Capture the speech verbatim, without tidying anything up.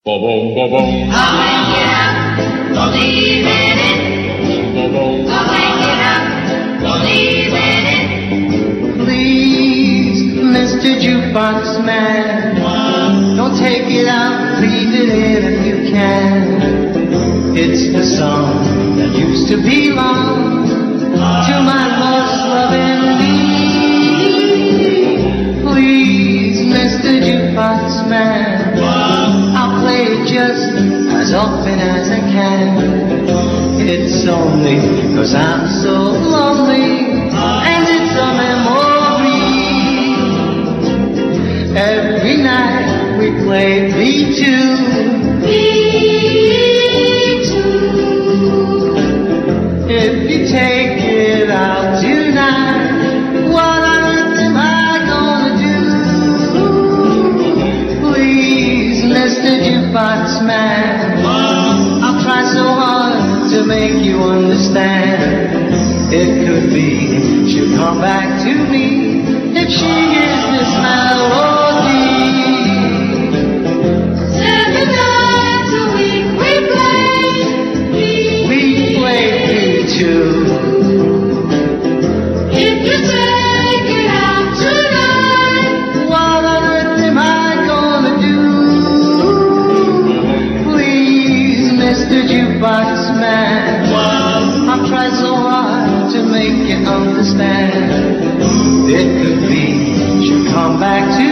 Ba-boom, ba-boom. I'll make it up, believe in it. Ba-boom. I'll make it up, believe in it. Please, Mister Jukebox Man, don't take it out, leave it in if you can. It's the song that used to belong to my most loving Lee. Please, Mister Jukebox Man, I'll play it just as often as I can. It's only 'cause I'm so lonely, and it's a memory. Every night we play B two. B two. If you take it out tonight, what on earth am I gonna do? Please, Mister Jukebox Man, I'll try so hard to make you understand. It could be she'll come back to me if she hears this melody. Seven nights a week we play. We play B two. If you take it out tonight, What on earth am I gonna do? Please, Mister Jukebox Man, I've tried so hard to make you understand. It could be she'll come back to